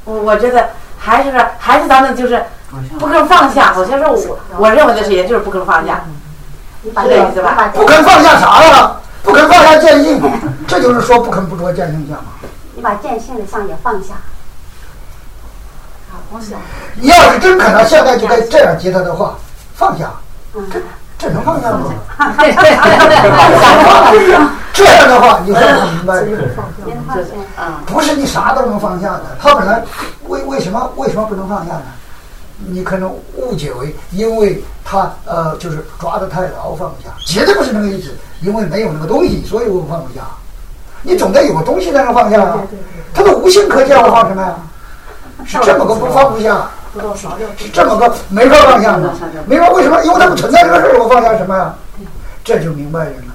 我觉得还是咱们就是不肯放下。好像是我认为的是，也就是不肯放下，是这意思吧？ 不肯放下啥了？不肯放下见性，这就是说不肯不着见性相嘛。 你把见性的相也放下。 你要是真可能，现在就该这样接他的话，放下，这能放下吗？这样的话，你说不明白？不是你啥都能放下的。他本来为什么不能放下呢？你可能误解为因为他就是抓得太牢放不下，绝对不是那个意思。因为没有那个东西，所以我放不下。你总得有个东西才能放下啊。他的无性可见，我放什么呀？是这么个不放不下，是这么个没法放下的。没法为什么？因为它不存在这个事儿，我放下什么呀？这就明白人了。